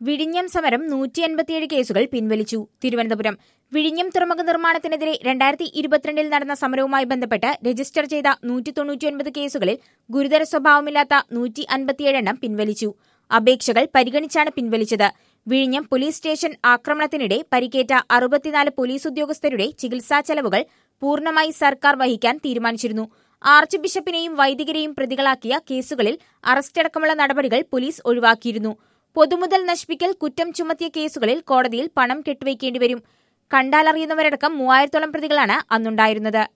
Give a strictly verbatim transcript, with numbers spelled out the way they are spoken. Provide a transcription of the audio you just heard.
വിഴിഞ്ഞം സമരം നൂറ്റി അൻപത്തിയേഴ് കേസുകൾ പിൻവലിച്ചു. തിരുവനന്തപുരം വിഴിഞ്ഞം തുറമുഖ നിർമ്മാണത്തിനെതിരെ രണ്ടായിരത്തി ഇരുപത്തിരണ്ടിൽ നടന്ന സമരവുമായി ബന്ധപ്പെട്ട് രജിസ്റ്റർ ചെയ്ത നൂറ്റി തൊണ്ണൂറ്റിയൊൻപത് കേസുകളിൽ ഗുരുതര സ്വഭാവമില്ലാത്ത നൂറ്റി അൻപത്തിയേഴ് എണ്ണം പിൻവലിച്ചു. അപേക്ഷകൾ പരിഗണിച്ചാണ് പിൻവലിച്ചത്. വിഴിഞ്ഞം പോലീസ് സ്റ്റേഷൻ ആക്രമണത്തിനിടെ പരിക്കേറ്റ അറുപത്തിനാല് പോലീസ് ഉദ്യോഗസ്ഥരുടെ ചികിത്സാ ചെലവുകൾ പൂർണ്ണമായി സർക്കാർ വഹിക്കാൻ തീരുമാനിച്ചിരുന്നു. ആർച്ച് ബിഷപ്പിനെയും വൈദികരെയും പ്രതികളാക്കിയ കേസുകളിൽ അറസ്റ്റടക്കമുള്ള നടപടികൾ പോലീസ് ഒഴിവാക്കിയിരുന്നു. പൊതുമുതൽ നശിപ്പിക്കൽ കുറ്റം ചുമത്തിയ കേസുകളിൽ കോടതിയിൽ പണം കെട്ടുവയ്ക്കേണ്ടിവരും. കണ്ടാലറിയുന്നവരടക്കം മൂവായിരത്തോളം പ്രതികളാണ് അന്നുണ്ടായിരുന്നത്.